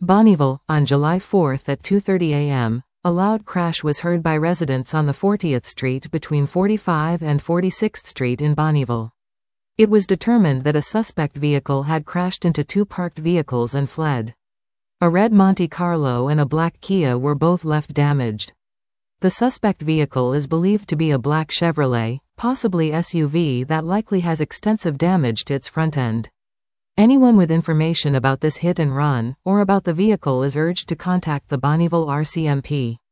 Bonnyville, on July 4 at 2:30 a.m., a loud crash was heard by residents on the 40th Street between 45 and 46th Street in Bonnyville. It was determined that a suspect vehicle had crashed into two parked vehicles and fled. A red Monte Carlo and a black Kia were both left damaged. The suspect vehicle is believed to be a black Chevrolet, possibly SUV, that likely has extensive damage to its front end. Anyone with information about this hit and run, or about the vehicle, is urged to contact the Bonnyville RCMP.